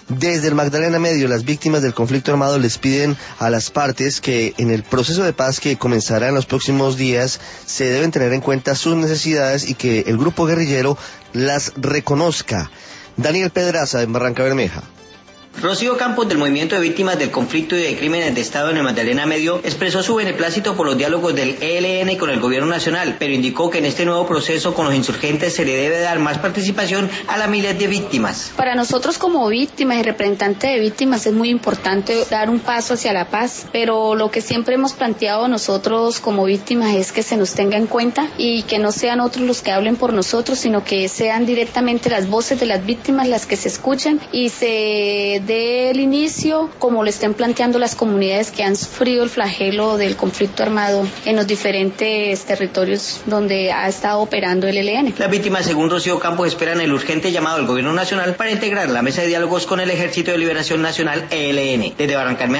Desde el Magdalena Medio, las víctimas del conflicto armado les piden a las partes que en el proceso de paz que comenzará en los próximos días se deben tener en cuenta sus necesidades y que el grupo guerrillero las reconozca. Daniel Pedraza, en Barranca Bermeja. Rocío Campos, del Movimiento de Víctimas del Conflicto y de Crímenes de Estado en el Magdalena Medio, expresó su beneplácito por los diálogos del ELN con el Gobierno Nacional, pero indicó que en este nuevo proceso con los insurgentes se le debe dar más participación a las miles de víctimas. Para nosotros como víctimas y representantes de víctimas es muy importante dar un paso hacia la paz, pero lo que siempre hemos planteado nosotros como víctimas es que se nos tenga en cuenta y que no sean otros los que hablen por nosotros, sino que sean directamente las voces de las víctimas las que se escuchen y se del inicio, como lo estén planteando las comunidades que han sufrido el flagelo del conflicto armado en los diferentes territorios donde ha estado operando el ELN. Las víctimas, según Rocío Campos, esperan el urgente llamado del Gobierno Nacional para integrar la mesa de diálogos con el Ejército de Liberación Nacional, ELN. Desde Barranca